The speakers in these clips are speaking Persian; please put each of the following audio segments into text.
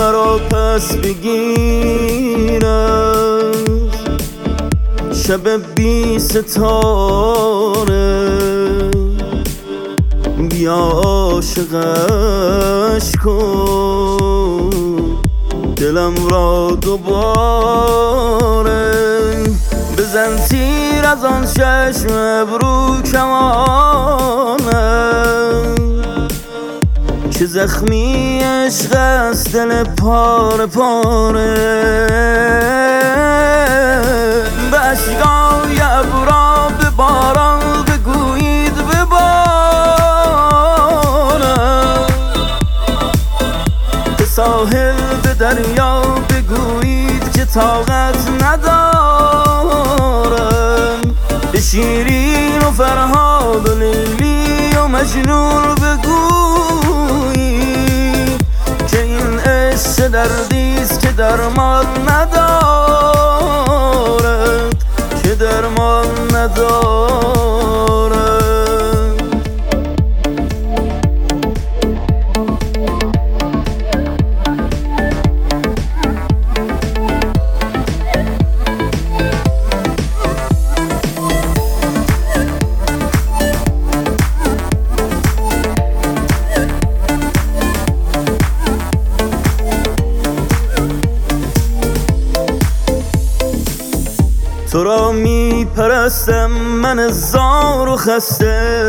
مرا پس بگیرد شب بی ستاره بیا عاشقش کن دلم را دوباره بزن تیر از آن چشم ابرو کمانه که زخمی عشق است دل پاره پاره به اشکای ابرا به باران بگویید ببارم به ساحل به دریا بگویید که طاقت ندارم به شیرین و فرهاد و لیلی و مجنون بگویید که این عشق دردیست که درمان ندارد که درمان ندارد. تو را می پرستم من زار و خسته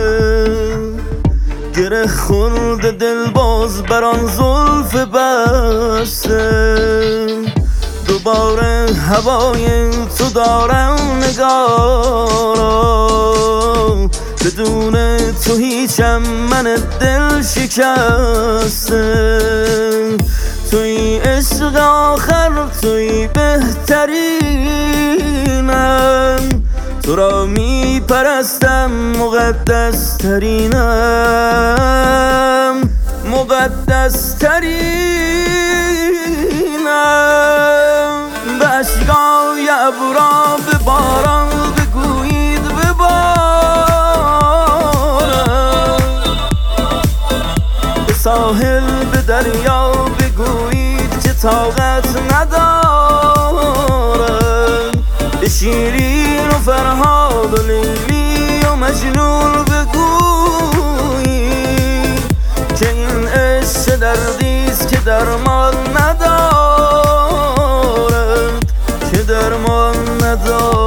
گره خورده دل باز بر آن زلف بسته دوباره هوای تو دارم نگارا بدون تو هیچم من دل شکسته توی عشق آخر توی بهترینم تو را می پرستم مقدس ترینم مقدس ترینم به اشکای ابرا به باران بگویید ببارم به ساحل به دریا بگویید که طاقت ندارم به شیرین و فرهاد و لیلی و مجنون بگویید که این عشق دردیست که درمان ندارد که درمان ندارد.